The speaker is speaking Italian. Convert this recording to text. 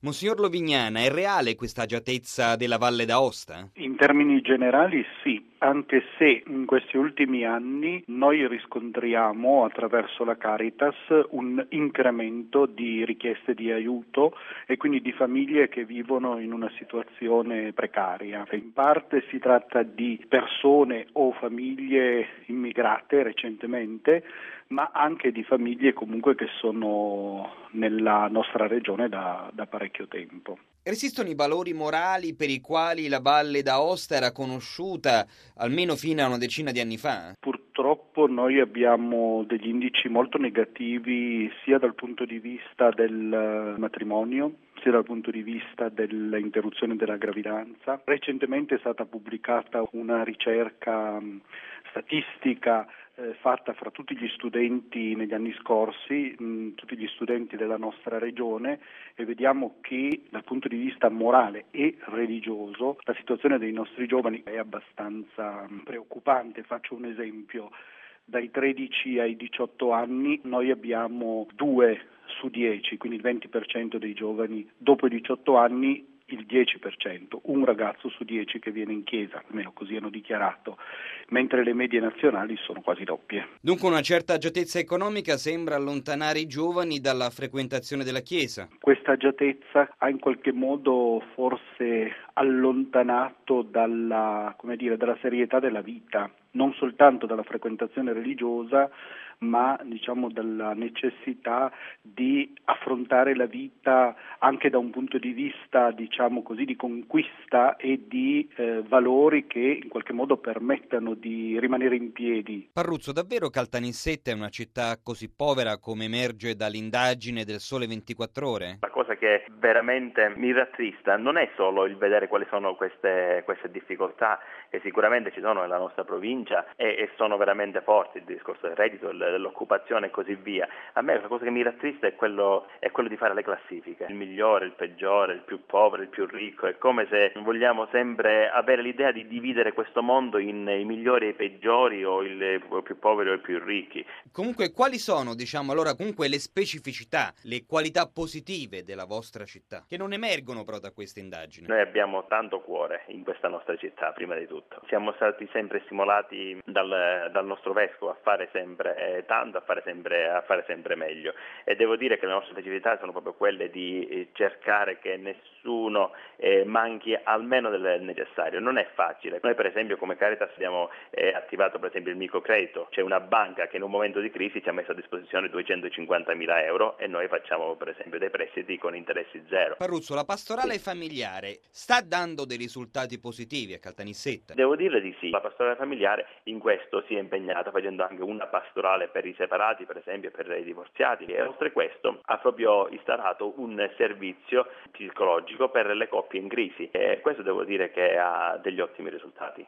Monsignor Lovignana, è reale questa agiatezza della Valle d'Aosta? In termini generali sì, anche se in questi ultimi anni noi riscontriamo attraverso la Caritas un incremento di richieste di aiuto e quindi di famiglie che vivono in una situazione precaria. In parte si tratta di persone o famiglie immigrate recentemente, ma anche di famiglie comunque che sono nella nostra regione da parecchio tempo. Esistono i valori morali per i quali la Valle d'Aosta era conosciuta almeno fino a una decina di anni fa? Purtroppo noi abbiamo degli indici molto negativi sia dal punto di vista del matrimonio, sia dal punto di vista dell'interruzione della gravidanza. Recentemente è stata pubblicata una ricerca statistica fatta fra tutti gli studenti negli anni scorsi, tutti gli studenti della nostra regione, e vediamo che dal punto di vista morale e religioso la situazione dei nostri giovani è abbastanza preoccupante. Faccio un esempio: dai 13 ai 18 anni noi abbiamo 2 su 10, quindi il 20% dei giovani dopo i 18 anni, il 10%, un ragazzo su 10 che viene in chiesa, almeno così hanno dichiarato, mentre le medie nazionali sono quasi doppie. Dunque una certa agiatezza economica sembra allontanare i giovani dalla frequentazione della chiesa. Questa agiatezza ha in qualche modo forse allontanato dalla serietà della vita, non soltanto dalla frequentazione religiosa, ma dalla necessità di affrontare la vita anche da un punto di vista di conquista e di valori che in qualche modo permettano di rimanere in piedi. Parruzzo, davvero Caltanissetta è una città così povera come emerge dall'indagine del Sole 24 Ore? La cosa che veramente mi rattrista non è solo il vedere quali sono queste difficoltà che sicuramente ci sono nella nostra provincia e sono veramente forti, il discorso del reddito, dell'occupazione e così via. A me la cosa che mi rattrista è quello di fare le classifiche, il migliore, il peggiore, il più povero, il più ricco. È come se vogliamo sempre avere l'idea di dividere questo mondo in i migliori e i peggiori, o i più poveri o i più ricchi. Comunque, quali sono, le specificità, le qualità positive della vostra città, che non emergono però da questa indagine? Noi abbiamo tanto cuore in questa nostra città, prima di tutto. Siamo stati sempre stimolati dal nostro vescovo a fare sempre tanto, a fare sempre meglio. E devo dire che le nostre specificità sono proprio quelle di cercare che nessuno manchi almeno del necessario. Non è facile. Noi per esempio come Caritas abbiamo attivato per esempio il microcredito. C'è una banca che in un momento di crisi ci ha messo a disposizione 250.000 euro e noi facciamo per esempio dei prestiti con interessi zero. Parruzzo, la pastorale familiare sta dando dei risultati positivi a Caltanissetta? Devo dire di sì. La pastorale familiare in questo si è impegnata facendo anche una pastorale per i separati, per esempio per i divorziati, e oltre questo ha proprio instaurato un servizio psicologico per le coppie in crisi, e questo devo dire che ha degli ottimi risultati.